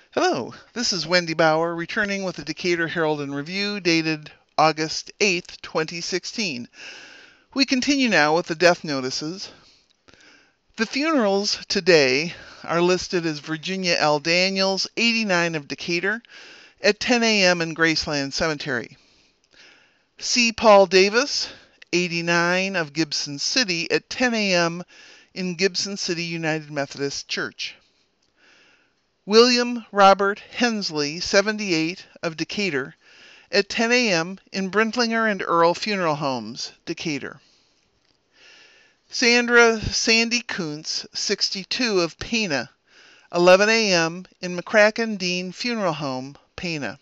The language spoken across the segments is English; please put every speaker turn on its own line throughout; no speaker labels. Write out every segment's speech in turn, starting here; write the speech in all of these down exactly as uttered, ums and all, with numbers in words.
Hello, this is Wendy Bauer returning with the Decatur Herald and Review dated August eighth, twenty sixteen. We continue now with the death notices. The funerals today are listed as Virginia L. Daniels, eighty-nine, of Decatur, at ten a.m. in Graceland Cemetery. C. Paul Davis, eighty-nine, of Gibson City, at ten a.m. in Gibson City United Methodist Church. William Robert Hensley, seventy-eight, of Decatur, at ten a.m. in Brentlinger and Earl Funeral Homes, Decatur. Sandra Sandy Kuntz, sixty-two, of Pana, eleven a.m. in McCracken Dean Funeral Home, Pana.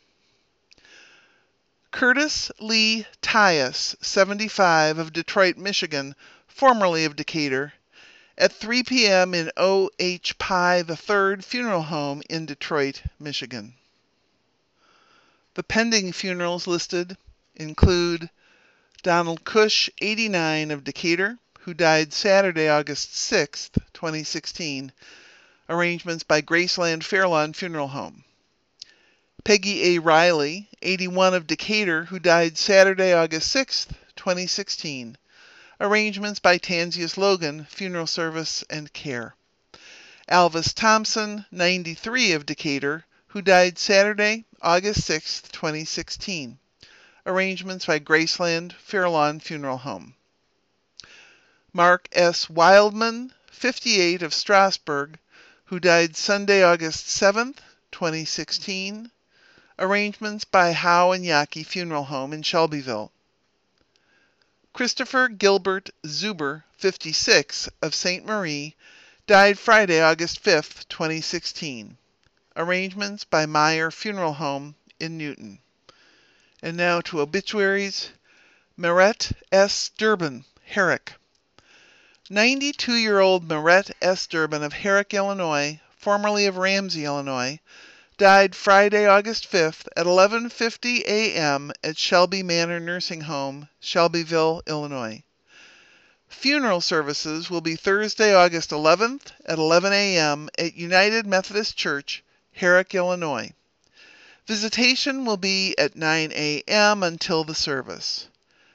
Curtis Lee Tyus, seventy-five, of Detroit, Michigan, formerly of Decatur, at three p.m. in O H. Pye the third Funeral Home in Detroit, Michigan. The pending funerals listed include Donald Cush, eighty-nine, of Decatur, who died Saturday, August sixth, twenty sixteen. Arrangements by Graceland Fairlawn Funeral Home. Peggy A. Riley, eighty-one, of Decatur, who died Saturday, August sixth, twenty sixteen. Arrangements by Tansius Logan, Funeral Service and Care. Alvis Thompson, ninety-three, of Decatur, who died Saturday, August sixth, twenty sixteen. Arrangements by Graceland Fairlawn Funeral Home. Mark S. Wildman, fifty-eight, of Strasburg, who died Sunday, August seventh, twenty sixteen. Arrangements by Howe and Yaki Funeral Home in Shelbyville. Christopher Gilbert Zuber, fifty-six, of Saint Marie, died Friday, August fifth, twenty sixteen. Arrangements by Meyer Funeral Home in Newton. And now to obituaries. Marette S. Durbin, Herrick. ninety-two-year-old Marette S. Durbin of Herrick, Illinois, formerly of Ramsey, Illinois, died Friday, August fifth at eleven fifty a.m. at Shelby Manor Nursing Home, Shelbyville, Illinois. Funeral services will be Thursday, August eleventh at eleven a.m. at United Methodist Church, Herrick, Illinois. Visitation will be at nine a.m. until the service.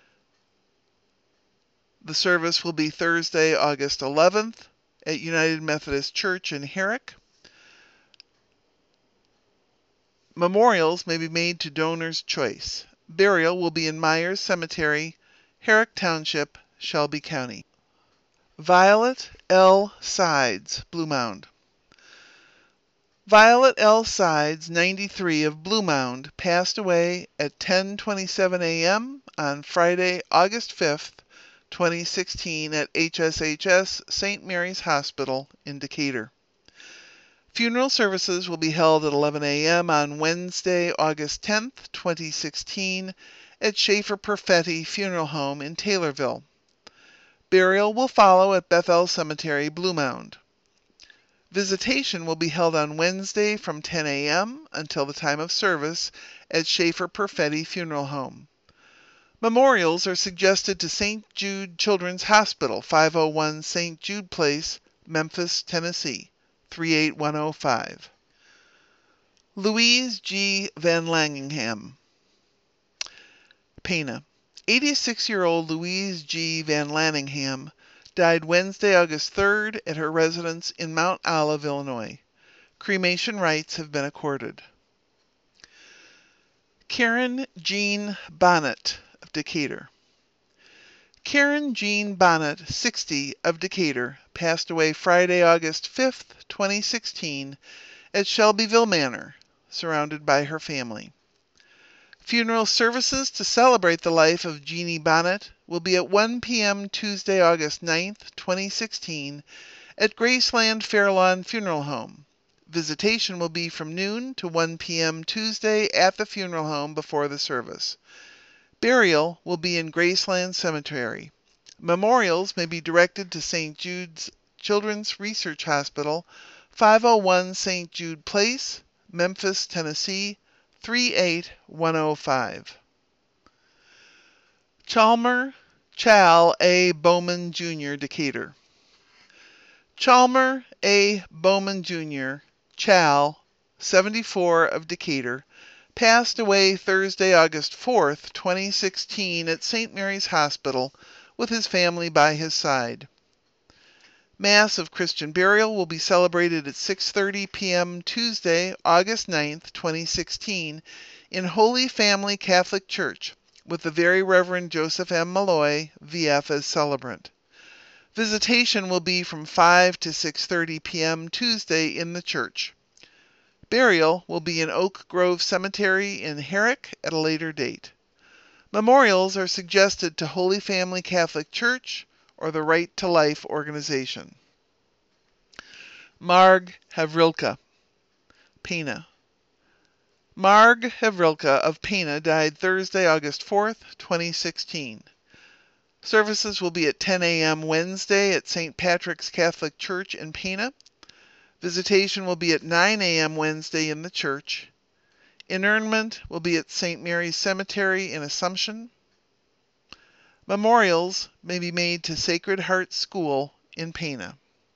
The service will be Thursday, August eleventh at United Methodist Church in Herrick. Memorials may be made to donor's choice. Burial will be in Myers Cemetery, Herrick Township, Shelby County. Violet L. Sides, Blue Mound. Violet L. Sides, ninety-three, of Blue Mound, passed away at ten twenty-seven a.m. on Friday, August fifth, twenty sixteen at H S H S Saint Mary's Hospital in Decatur. Funeral services will be held at eleven a.m. on Wednesday, August tenth, twenty sixteen, at Schaefer Perfetti Funeral Home in Taylorville. Burial will follow at Bethel Cemetery, Blue Mound. Visitation will be held on Wednesday from ten a.m. until the time of service at Schaefer Perfetti Funeral Home. Memorials are suggested to Saint Jude Children's Hospital, five oh one Saint Jude Place, Memphis, Tennessee, three eight one oh five. Louise G. Van Langenham, Pana. eighty-six-year-old Louise G. Van Lanningham died Wednesday, August third at her residence in Mount Olive, Illinois. Cremation rites have been accorded. Karen Jean Bonnet, of Decatur. Karen Jean Bonnet, sixty, of Decatur, passed away Friday, August fifth, twenty sixteen, at Shelbyville Manor, surrounded by her family. Funeral services to celebrate the life of Jeannie Bonnet will be at one p.m. Tuesday, August ninth, twenty sixteen, at Graceland Fairlawn Funeral Home. Visitation will be from noon to one p.m. Tuesday at the funeral home before the service. Burial will be in Graceland Cemetery. Memorials may be directed to Saint Jude's Children's Research Hospital, five oh one Saint Jude Place, Memphis, Tennessee, three eight one oh five. Chalmer Chal A. Bowman, Junior, Decatur. Chalmer A. Bowman, Junior, Chal, seventy-four, of Decatur, passed away Thursday, August fourth, twenty sixteen, at Saint Mary's Hospital with his family by his side. Mass of Christian burial will be celebrated at six thirty p m Tuesday, August ninth, twenty sixteen, in Holy Family Catholic Church, with the Very Reverend Joseph M. Malloy, V F, as celebrant. Visitation will be from five to six thirty p m Tuesday in the church. Burial will be in Oak Grove Cemetery in Herrick at a later date. Memorials are suggested to Holy Family Catholic Church or the Right to Life organization. Marg Havrilka, Pana. Marg Havrilka of Pana died Thursday, August fourth, twenty sixteen. Services will be at ten a m Wednesday at Saint Patrick's Catholic Church in Pana. Visitation will be at nine a m Wednesday in the church. Interment will be at Saint Mary's Cemetery in Assumption. Memorials may be made to Sacred Heart School in Pana.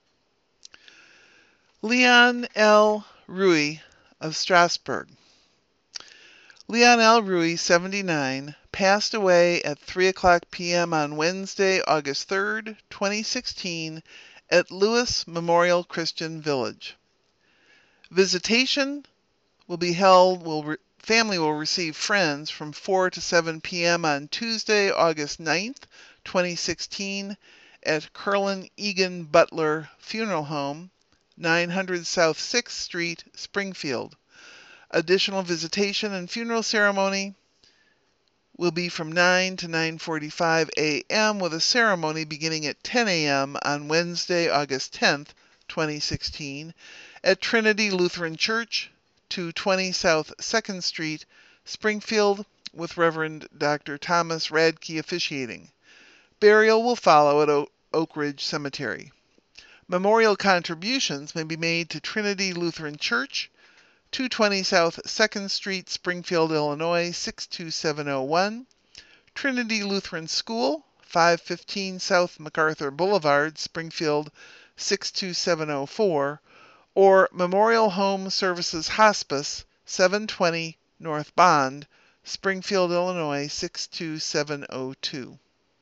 Leon L. Rui of Strasbourg. Leon L. Rui, seventy-nine, passed away at three o'clock p m on Wednesday, August third, twenty sixteen, at Lewis Memorial Christian Village. Visitation will be held, will re, family will receive friends from four to seven p m on Tuesday, August ninth, twenty sixteen, at Curlin Egan Butler Funeral Home, nine hundred South sixth Street, Springfield. Additional visitation and funeral ceremony will be from nine to nine forty-five a m with a ceremony beginning at ten a m on Wednesday, August tenth, twenty sixteen, at Trinity Lutheran Church, two twenty South second Street, Springfield, with Reverend Doctor Thomas Radke officiating. Burial will follow at o- Oak Ridge Cemetery. Memorial contributions may be made to Trinity Lutheran Church, two twenty South second Street, Springfield, Illinois, six two seven oh one, Trinity Lutheran School, five fifteen South MacArthur Boulevard, Springfield, six two seven oh four, or Memorial Home Services Hospice, seven twenty North Bond, Springfield, Illinois, six two seven oh two.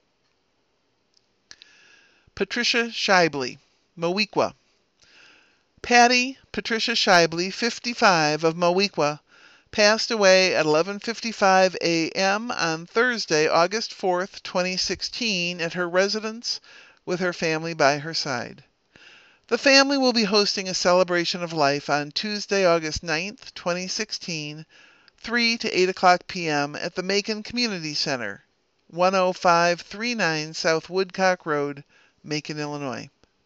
Patricia Shibley, Moweaqua. Patty Patricia Shibley, fifty-five, of Moweaqua, passed away at eleven fifty-five a m on Thursday, August fourth, twenty sixteen, at her residence with her family by her side. The family will be hosting a celebration of life on Tuesday, August ninth, twenty sixteen, three to eight o'clock p m at the Macon Community Center, one oh five thirty-nine South Woodcock Road, Macon, Illinois.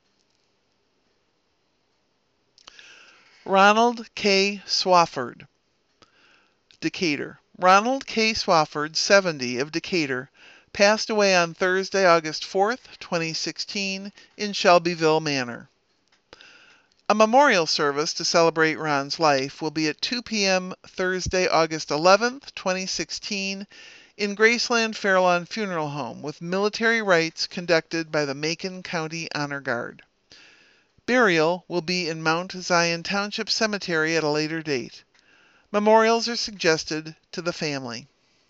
Ronald K. Swafford, Decatur. Ronald K. Swafford, seventy, of Decatur, passed away on Thursday, August fourth, twenty sixteen, in Shelbyville Manor. A memorial service to celebrate Ron's life will be at two p m Thursday, August eleventh, twenty sixteen, in Graceland Fairlawn Funeral Home, with military rites conducted by the Macon County Honor Guard. Burial will be in Mount Zion Township Cemetery at a later date. Memorials are suggested to the family.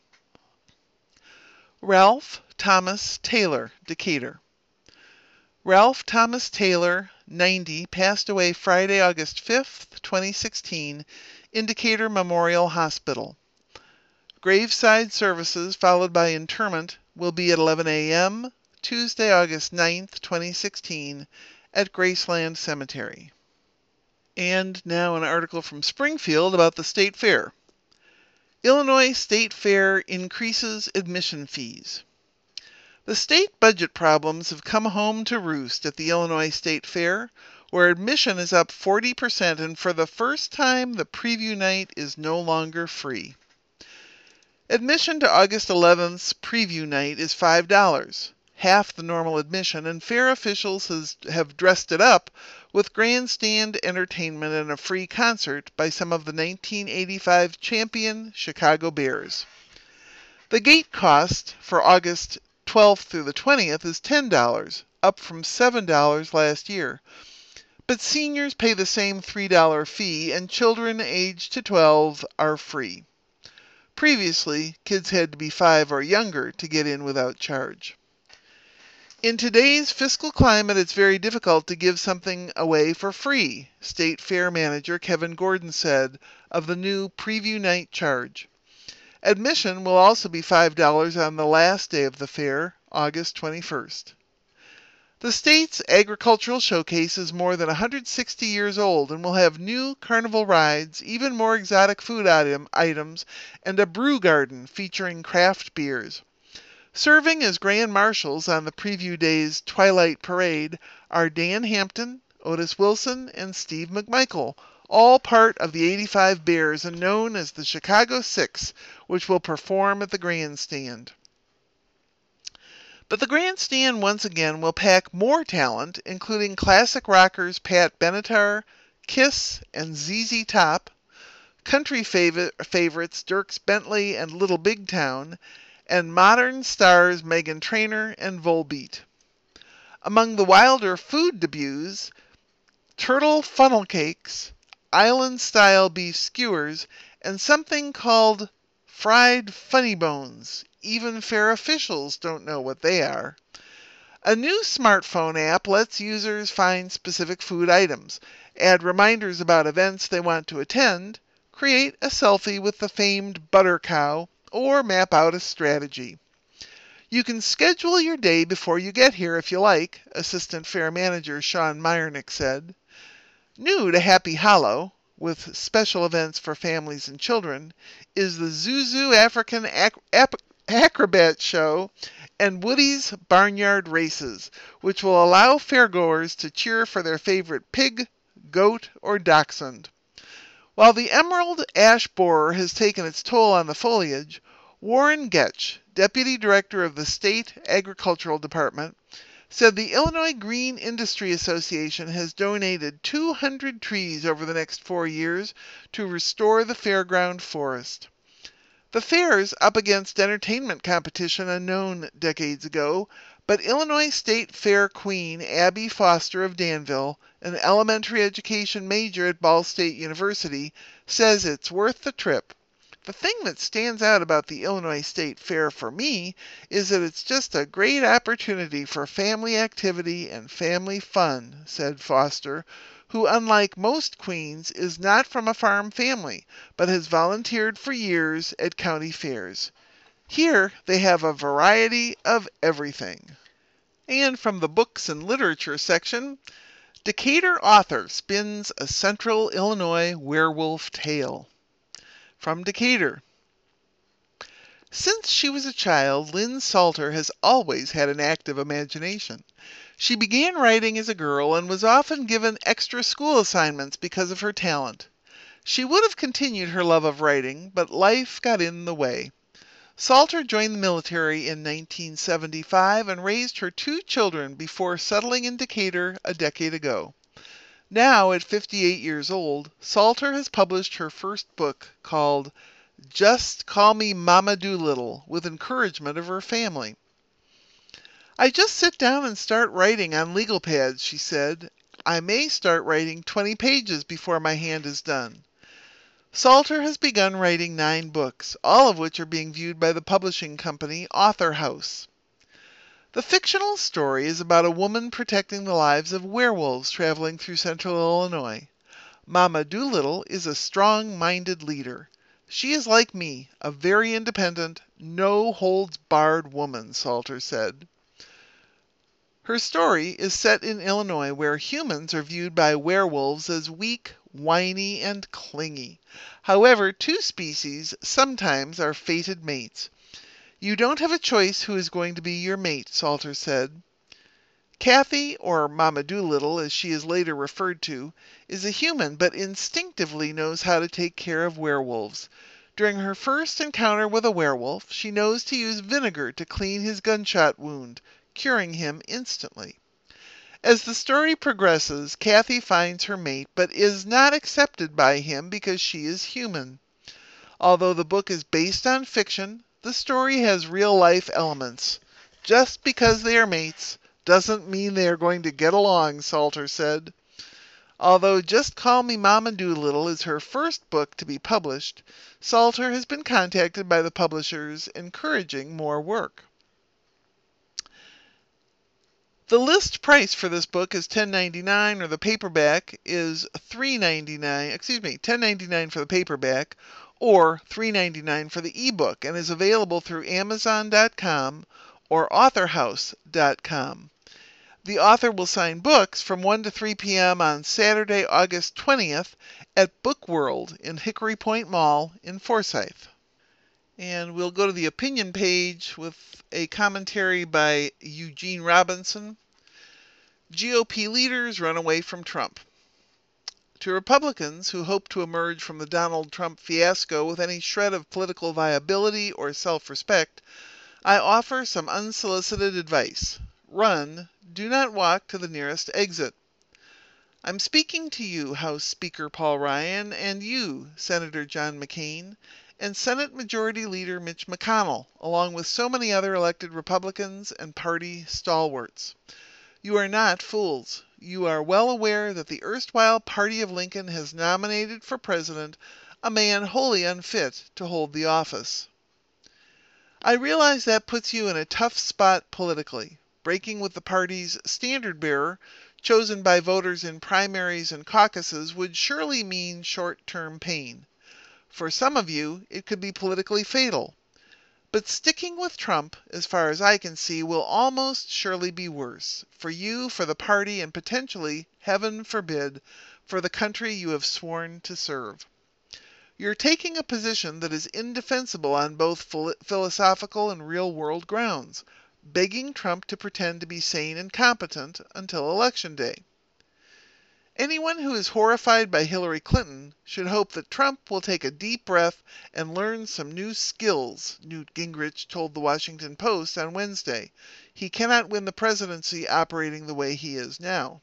Ralph Thomas Taylor, Decatur. Ralph Thomas Taylor, ninety, passed away Friday, August fifth, twenty sixteen, in Decatur Memorial Hospital. Graveside services, followed by interment, will be at eleven a m Tuesday, August ninth, twenty sixteen, at Graceland Cemetery. And now an article from Springfield about the State Fair. Illinois State Fair increases admission fees. The state budget problems have come home to roost at the Illinois State Fair, where admission is up forty percent, and for the first time the preview night is no longer free. Admission to August eleventh's preview night is five dollars. Half the normal admission, and fair officials has, have dressed it up with grandstand entertainment and a free concert by some of the nineteen eighty-five champion Chicago Bears. The gate cost for August twelfth through the twentieth is ten dollars, up from seven dollars last year. but seniors pay the same three dollar fee and children aged to twelve are free. Previously, kids had to be five or younger to get in without charge. In today's fiscal climate, it's very difficult to give something away for free, State Fair Manager Kevin Gordon said of the new preview night charge. Admission will also be five dollars on the last day of the fair, August twenty-first. The state's agricultural showcase is more than one hundred sixty years old and will have new carnival rides, even more exotic food item, items, and a brew garden featuring craft beers. Serving as grand marshals on the preview day's Twilight Parade are Dan Hampton, Otis Wilson, and Steve McMichael, all part of the eighty-five Bears and known as the Chicago Six, which will perform at the grandstand. But the grandstand once again will pack more talent, including classic rockers Pat Benatar, Kiss, and Z Z Top, country fav- favorites Dierks Bentley and Little Big Town, and modern stars Meghan Trainor and Volbeat. Among the wilder food debuts, turtle funnel cakes, island-style beef skewers, and something called fried funny bones. Even fair officials don't know what they are. A new smartphone app lets users find specific food items, add reminders about events they want to attend, create a selfie with the famed butter cow, or map out a strategy. You can schedule your day before you get here if you like, Assistant Fair Manager Sean Meyernick said. New to Happy Hollow, with special events for families and children, is the Zuzu African Ac- Ap- Acrobat Show and Woody's Barnyard Races, which will allow fairgoers to cheer for their favorite pig, goat, or dachshund. While the emerald ash borer has taken its toll on the foliage, Warren Getch, Deputy Director of the State Agricultural Department, said the Illinois Green Industry Association has donated two hundred trees over the next four years to restore the fairground forest. The fair's up against entertainment competition unknown decades ago, but Illinois State Fair Queen Abby Foster of Danville, an elementary education major at Ball State University, says it's worth the trip. The thing that stands out about the Illinois State Fair for me is that it's just a great opportunity for family activity and family fun, said Foster, who, unlike most queens, is not from a farm family, but has volunteered for years at county fairs. Here they have a variety of everything. And from the books and literature section, Decatur author spins a Central Illinois werewolf tale. From Decatur. Since she was a child, Lynn Salter has always had an active imagination. She began writing as a girl and was often given extra school assignments because of her talent. She would have continued her love of writing, but life got in the way. Salter joined the military in nineteen seventy-five and raised her two children before settling in Decatur a decade ago. Now, at fifty-eight years old, Salter has published her first book called Just Call Me Mama Doolittle, with encouragement of her family. I just sit down and start writing on legal pads, she said. I may start writing twenty pages before my hand is done. Salter has begun writing nine books, all of which are being viewed by the publishing company Author House. The fictional story is about a woman protecting the lives of werewolves traveling through central Illinois. Mama Doolittle is a strong-minded leader. She is like me, a very independent, no-holds-barred woman, Salter said. Her story is set in Illinois, where humans are viewed by werewolves as weak, whiny, and clingy. However, two species sometimes are fated mates. You don't have a choice who is going to be your mate, Salter said. Kathy, or Mama Doolittle as she is later referred to, is a human but instinctively knows how to take care of werewolves. During her first encounter with a werewolf, she knows to use vinegar to clean his gunshot wound, curing him instantly. As the story progresses, Kathy finds her mate but is not accepted by him because she is human. Although the book is based on fiction, the story has real-life elements. Just because they are mates doesn't mean they are going to get along, Salter said. Although Just Call Me Mama Doolittle is her first book to be published, Salter has been contacted by the publishers encouraging more work. The list price for this book is ten ninety-nine, or the paperback is three ninety-nine. Excuse me, ten ninety-nine for the paperback, or three ninety-nine for the ebook, and is available through Amazon dot com or Author House dot com. The author will sign books from one to three p m on Saturday, August twentieth at Book World in Hickory Point Mall in Forsyth. And we'll go to the opinion page with a commentary by Eugene Robinson. G O P leaders run away from Trump. To Republicans who hope to emerge from the Donald Trump fiasco with any shred of political viability or self-respect, I offer some unsolicited advice. Run, do not walk to the nearest exit. I'm speaking to you, House Speaker Paul Ryan, and you, Senator John McCain, and Senate Majority Leader Mitch McConnell, along with so many other elected Republicans and party stalwarts. You are not fools. You are well aware that the erstwhile party of Lincoln has nominated for president a man wholly unfit to hold the office. I realize that puts you in a tough spot politically. Breaking with the party's standard-bearer, chosen by voters in primaries and caucuses, would surely mean short-term pain. For some of you, it could be politically fatal. But sticking with Trump, as far as I can see, will almost surely be worse. For you, for the party, and potentially, heaven forbid, for the country you have sworn to serve. You're taking a position that is indefensible on both philosophical and real-world grounds, begging Trump to pretend to be sane and competent until Election Day. Anyone who is horrified by Hillary Clinton should hope that Trump will take a deep breath and learn some new skills, Newt Gingrich told the Washington Post on Wednesday. He cannot win the presidency operating the way he is now.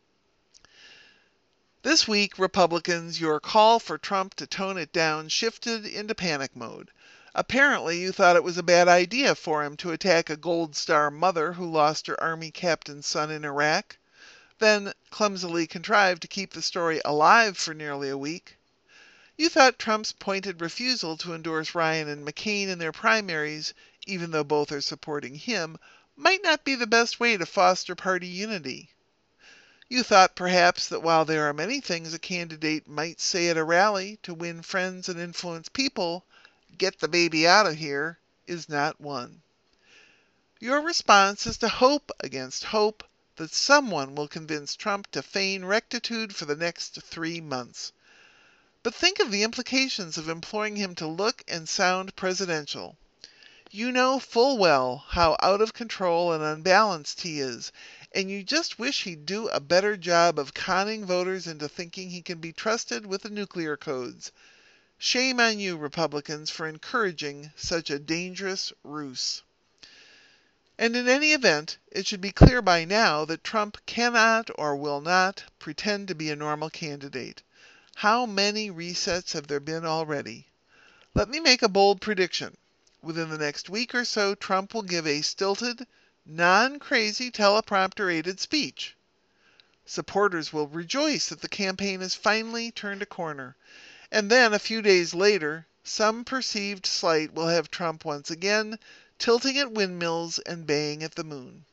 This week, Republicans, your call for Trump to tone it down shifted into panic mode. Apparently, you thought it was a bad idea for him to attack a Gold Star mother who lost her Army captain's son in Iraq, then clumsily contrived to keep the story alive for nearly a week. You thought Trump's pointed refusal to endorse Ryan and McCain in their primaries, even though both are supporting him, might not be the best way to foster party unity. You thought perhaps that while there are many things a candidate might say at a rally to win friends and influence people, "Get the baby out of here" is not one. Your response is to hope against hope that someone will convince Trump to feign rectitude for the next three months. But think of the implications of imploring him to look and sound presidential. You know full well how out of control and unbalanced he is, and you just wish he'd do a better job of conning voters into thinking he can be trusted with the nuclear codes. Shame on you, Republicans, for encouraging such a dangerous ruse. And in any event, it should be clear by now that Trump cannot or will not pretend to be a normal candidate. How many resets have there been already? Let me make a bold prediction. Within the next week or so, Trump will give a stilted, non-crazy teleprompter-aided speech. Supporters will rejoice that the campaign has finally turned a corner. And then, a few days later, some perceived slight will have Trump once again tilting at windmills and baying at the moon.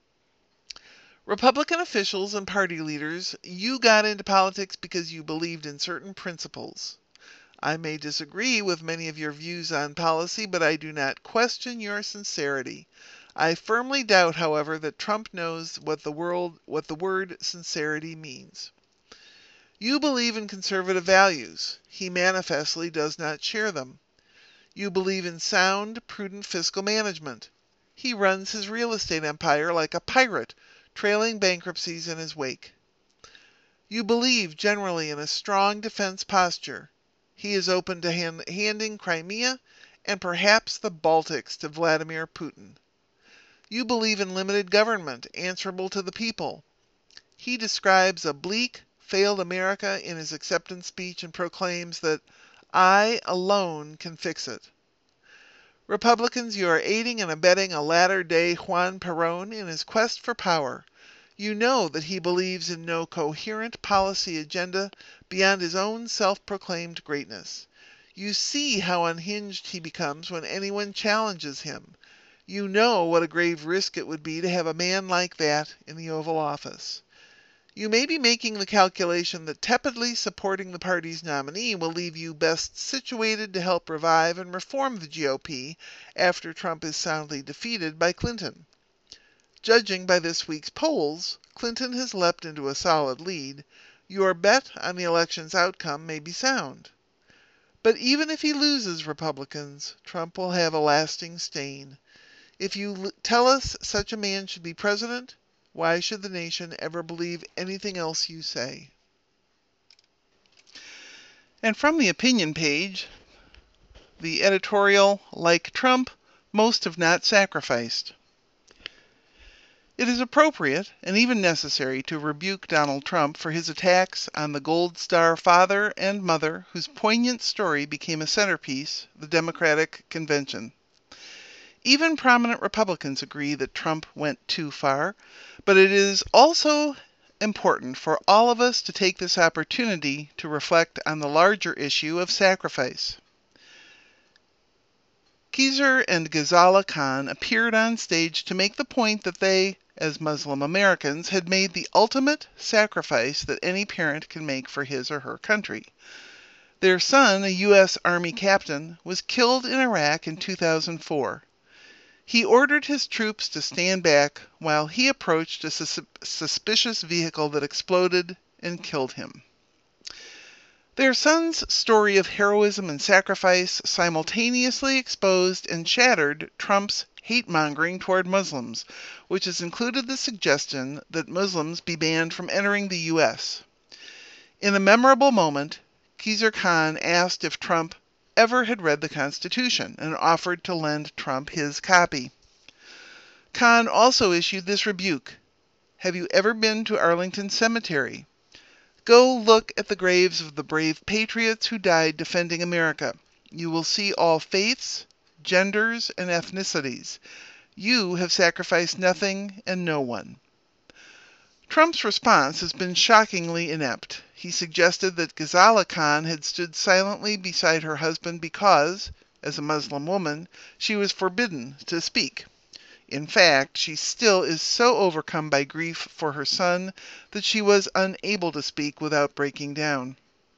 Republican officials and party leaders, you got into politics because you believed in certain principles. I may disagree with many of your views on policy, but I do not question your sincerity. I firmly doubt, however, that Trump knows what the world, what the word sincerity means. You believe in conservative values. He manifestly does not share them. You believe in sound, prudent fiscal management. He runs his real estate empire like a pirate, trailing bankruptcies in his wake. You believe generally in a strong defense posture. He is open to hand, handing Crimea and perhaps the Baltics to Vladimir Putin. You believe in limited government, answerable to the people. He describes a bleak, failed America in his acceptance speech and proclaims that I alone can fix it. Republicans, you are aiding and abetting a latter-day Juan Perón in his quest for power. You know that he believes in no coherent policy agenda beyond his own self-proclaimed greatness. You see how unhinged he becomes when anyone challenges him. You know what a grave risk it would be to have a man like that in the Oval Office. You may be making the calculation that tepidly supporting the party's nominee will leave you best situated to help revive and reform the G O P after Trump is soundly defeated by Clinton. Judging by this week's polls, Clinton has leapt into a solid lead. Your bet on the election's outcome may be sound. But even if he loses Republicans, Trump will have a lasting stain. If you l- tell us such a man should be president, why should the nation ever believe anything else you say? And from the opinion page, the editorial, like Trump, most have not sacrificed. It is appropriate and even necessary to rebuke Donald Trump for his attacks on the Gold Star father and mother whose poignant story became a centerpiece, the Democratic Convention. Even prominent Republicans agree that Trump went too far, but it is also important for all of us to take this opportunity to reflect on the larger issue of sacrifice. Khizr and Ghazala Khan appeared on stage to make the point that they, as Muslim Americans, had made the ultimate sacrifice that any parent can make for his or her country. Their son, a U S Army captain, was killed in Iraq in two thousand four. He ordered his troops to stand back while he approached a sus- suspicious vehicle that exploded and killed him. Their son's story of heroism and sacrifice simultaneously exposed and shattered Trump's hate-mongering toward Muslims, which has included the suggestion that Muslims be banned from entering the U S. In a memorable moment, Khizr Khan asked if Trump ever had read the Constitution and offered to lend Trump his copy. Khan also issued this rebuke: "Have you ever been to Arlington Cemetery? Go look at the graves of the brave patriots who died defending America. You will see all faiths, genders, and ethnicities. You have sacrificed nothing and no one." Trump's response has been shockingly inept. He suggested that Ghazala Khan had stood silently beside her husband because, as a Muslim woman, she was forbidden to speak. In fact, she still is so overcome by grief for her son that she was unable to speak without breaking down.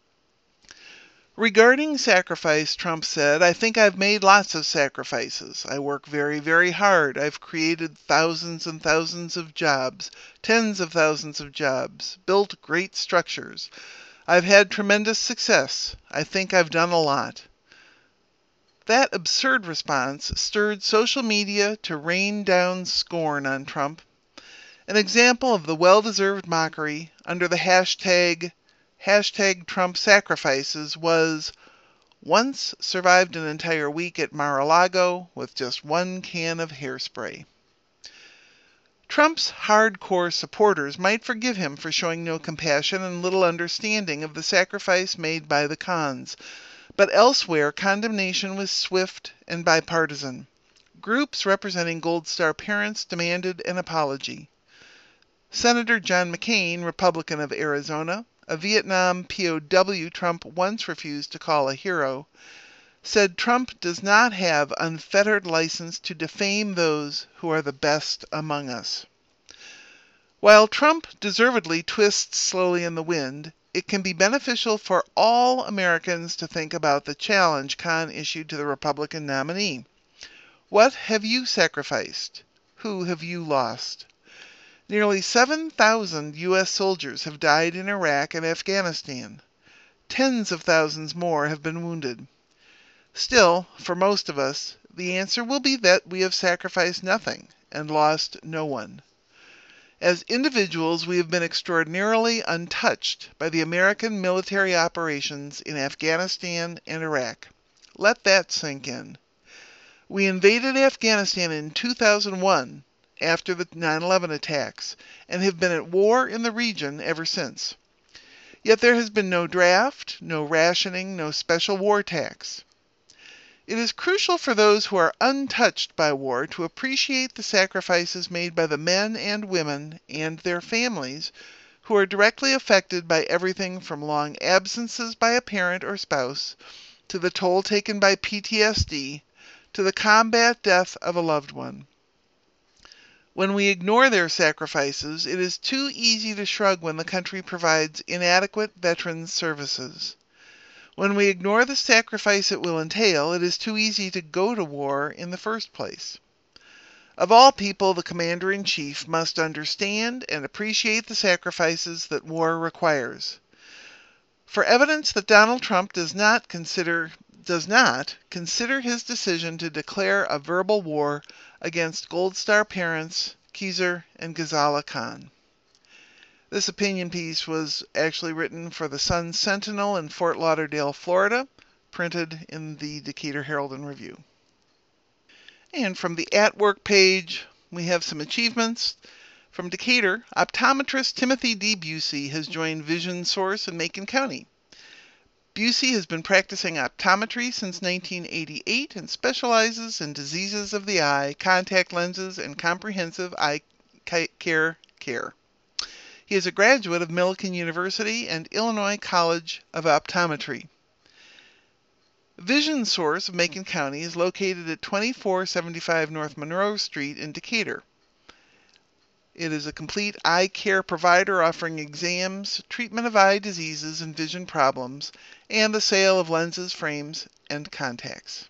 Regarding sacrifice, Trump said, "I think I've made lots of sacrifices. I work very, very hard. I've created thousands and thousands of jobs, tens of thousands of jobs, built great structures. I've had tremendous success. I think I've done a lot." That absurd response stirred social media to rain down scorn on Trump. An example of the well-deserved mockery under the hashtag hashtag Trump sacrifices was, "Once survived an entire week at Mar-a-Lago with just one can of hairspray." Trump's hardcore supporters might forgive him for showing no compassion and little understanding of the sacrifice made by the Khans. But elsewhere, condemnation was swift and bipartisan. Groups representing Gold Star parents demanded an apology. Senator John McCain, Republican of Arizona, a Vietnam P O W Trump once refused to call a hero, said Trump does not have unfettered license to defame those who are the best among us. While Trump deservedly twists slowly in the wind, it can be beneficial for all Americans to think about the challenge Khan issued to the Republican nominee. What have you sacrificed? Who have you lost? Nearly seven thousand U S soldiers have died in Iraq and Afghanistan. Tens of thousands more have been wounded. Still, for most of us, the answer will be that we have sacrificed nothing and lost no one. As individuals, we have been extraordinarily untouched by the American military operations in Afghanistan and Iraq. Let that sink in. We invaded Afghanistan in two thousand one, after the nine eleven attacks, and have been at war in the region ever since. Yet there has been no draft, no rationing, no special war tax. It is crucial for those who are untouched by war to appreciate the sacrifices made by the men and women and their families who are directly affected by everything from long absences by a parent or spouse, to the toll taken by P T S D, to the combat death of a loved one. When we ignore their sacrifices, it is too easy to shrug when the country provides inadequate veterans services. When we ignore the sacrifice it will entail, it is too easy to go to war in the first place. Of all people, the Commander-in-Chief must understand and appreciate the sacrifices that war requires. For evidence that Donald Trump does not consider does not consider his decision to declare a verbal war against Gold Star parents Khizr and Ghazala Khan. This opinion piece was actually written for the Sun Sentinel in Fort Lauderdale, Florida, printed in the Decatur Herald and Review. And from the At Work page, we have some achievements. From Decatur, optometrist Timothy D. Busey has joined Vision Source in Macon County. Busey has been practicing optometry since nineteen eighty-eight and specializes in diseases of the eye, contact lenses, and comprehensive eye care care. He is a graduate of Millikan University and Illinois College of Optometry. Vision Source of Macon County is located at twenty-four seventy-five North Monroe Street in Decatur. It is a complete eye care provider offering exams, treatment of eye diseases and vision problems, and the sale of lenses, frames, and contacts.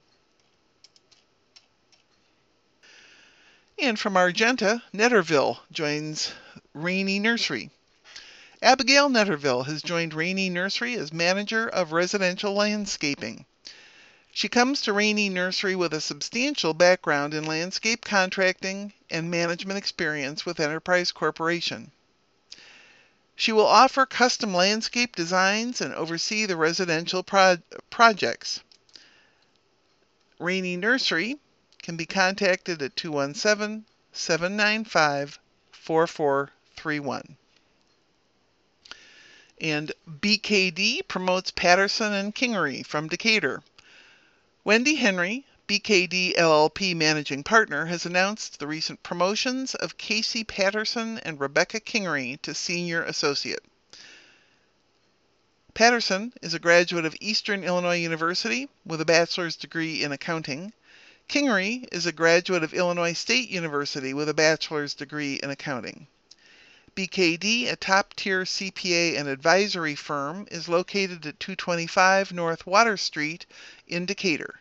And from Argenta, Netterville joins Rainey Nursery. Abigail Netterville has joined Rainey Nursery as manager of residential landscaping. She comes to Rainey Nursery with a substantial background in landscape contracting and management experience with Enterprise Corporation. She will offer custom landscape designs and oversee the residential pro- projects. Rainey Nursery can be contacted at two one seven, seven nine five, four four three one. And B K D promotes Patterson and Kingery from Decatur. Wendy Henry, B K D L L P managing partner, has announced the recent promotions of Casey Patterson and Rebecca Kingery to senior associate. Patterson is a graduate of Eastern Illinois University with a bachelor's degree in accounting. Kingery is a graduate of Illinois State University with a bachelor's degree in accounting. B K D, a top-tier C P A and advisory firm, is located at two twenty-five North Water Street in Decatur.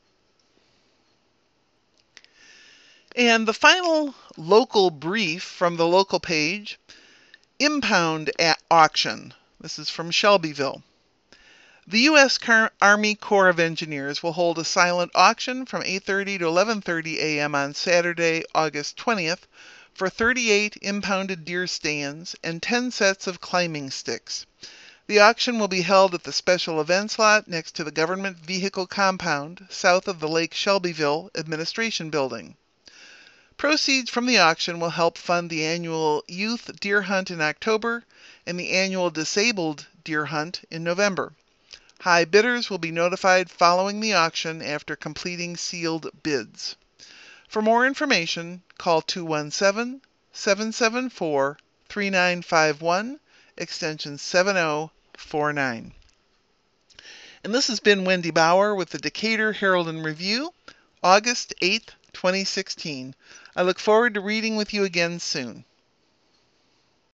And the final local brief from the local page, Impound Auction. This is from Shelbyville. The U S Car- Army Corps of Engineers will hold a silent auction from eight thirty to eleven thirty a m on Saturday, August twentieth, for thirty-eight impounded deer stands and ten sets of climbing sticks. The auction will be held at the special events lot next to the Government Vehicle Compound, south of the Lake Shelbyville Administration Building. Proceeds from the auction will help fund the annual Youth Deer Hunt in October and the annual Disabled Deer Hunt in November. High bidders will be notified following the auction after completing sealed bids. For more information, call two one seven, seven seven four, three nine five one, extension seven oh four nine. And this has been Wendy Bauer with the Decatur Herald and Review, August eighth, twenty sixteen. I look forward to reading with you again soon.